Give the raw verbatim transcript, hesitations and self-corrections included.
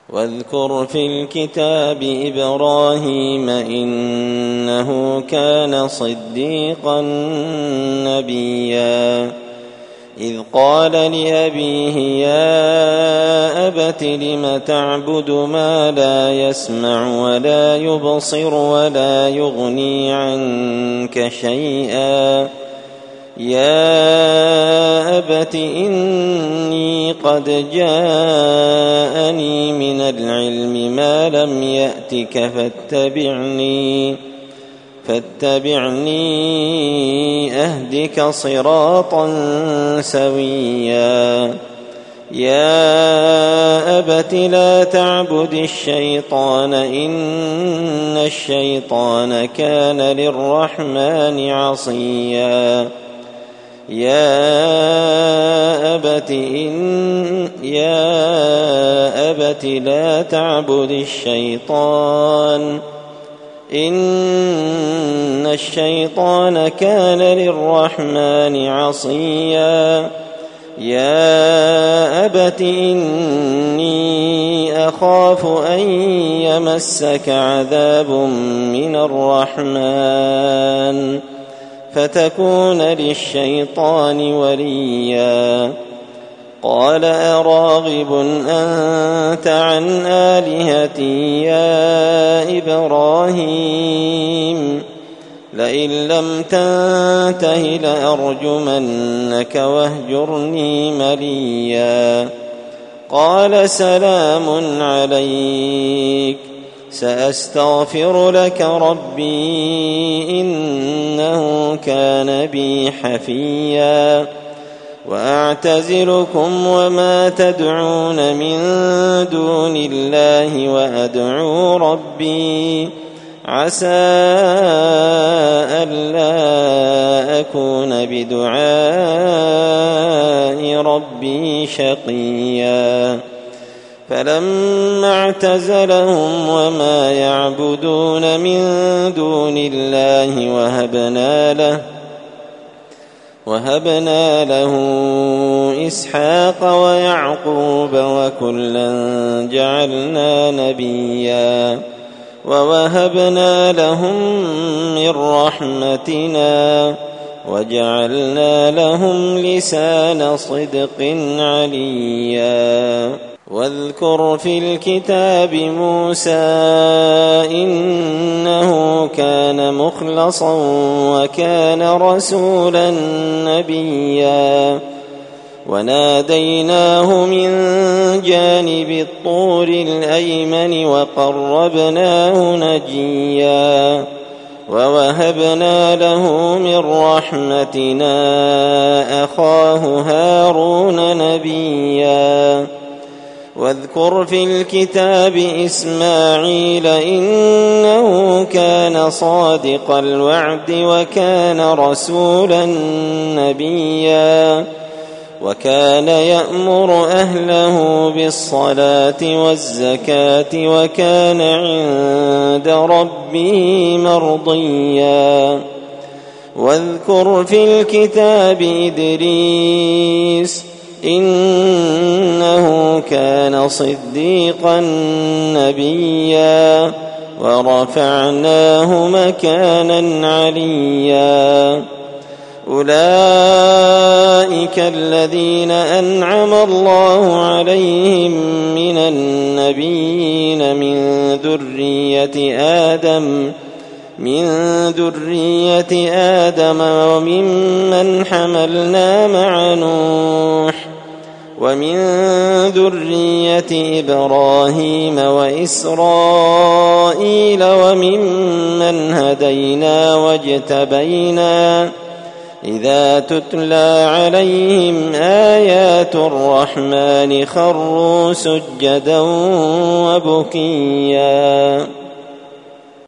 واذكر في الكتاب إبراهيم إنه كان صديقا نبيا إذ قال لأبيه يا أبت لم تعبد ما لا يسمع ولا يبصر ولا يغني عنك شيئا يا أبت إني قد جاءني من العلم ما لم يأتك فاتبعني فاتبعني أهدك صراطا سويا يا أبت لا تعبد الشيطان إن الشيطان كان للرحمن عصيا يا أبت إن يا أبت لا تعبد الشيطان إن الشيطان كان للرحمن عصيا يا أبت إني أخاف أن يمسك عذاب من الرحمن فتكون للشيطان وليا قال أراغب أنت عن آلهتي يا إبراهيم لئن لم تنته لأرجمنك واهجرني مليا قال سلام عليك سأستغفر لك ربي إنه كان بي حفيا وأعتزلكم وما تدعون من دون الله وأدعو ربي عسى ألا أكون بدعاء ربي شقيا فلما اعتزلهم وما يعبدون من دون الله وهبنا له وهبنا له إسحاق ويعقوب وكلا جعلنا نبيا ووهبنا لهم من رحمتنا وجعلنا لهم لسان صدق عليا واذكر في الكتاب موسى إنه كان مخلصا وكان رسولا نبيا وناديناه من جانب الطور الأيمن وقربناه نجيا ووهبنا له من رحمتنا أخاه هارون نبيا واذكر في الكتاب إسماعيل إنه كان صادق الوعد وكان رسولا نبيا وكان يأمر أهله بالصلاة والزكاة وكان عند ربه مرضيا واذكر في الكتاب إدريس إنه كان صديقا نبيا ورفعناه مكانا عليا أولئك الذين أنعم الله عليهم من النبيين من ذرية آدم من ذرية آدم وممن حملنا مع نوح ومن ذرية إبراهيم وإسرائيل وممن هدينا واجتبينا إذا تتلى عليهم آيات الرحمن خروا سجدا وبكيا